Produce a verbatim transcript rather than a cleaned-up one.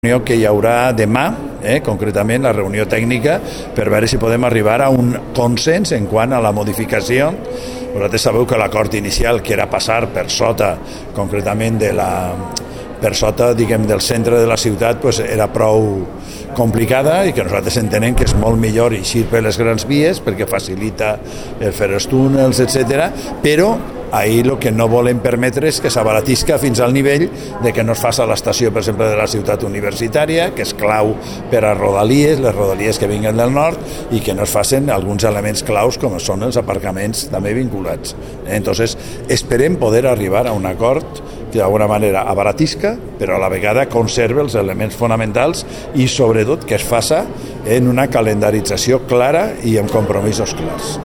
reunió que hi haurà demà, eh, concretament la reunió tècnica, per veure si podem arribar a un consens en quant a la modificació. Vosaltres sabeu que l'acord inicial, que era passar per sota, concretament de la, per sota, diguem, del centre de la ciutat, pues, era prou complicada i que nosaltres entenem que és molt millor eixir per les grans vies perquè facilita el fer els túnels, etcètera, però ahir el que no volem permetre és que s'abaratisca fins al nivell de que no es faci a l'estació, per exemple, de la ciutat universitària, que és clau per a rodalies, les rodalies que vinguen del nord, i que no es facin alguns elements claus com són els aparcaments també vinculats. Entonces, esperem poder arribar a un acord que d'alguna manera abaratisca, però a la vegada conserva els elements fonamentals i sobretot que es faça en una calendarització clara i amb compromisos clars.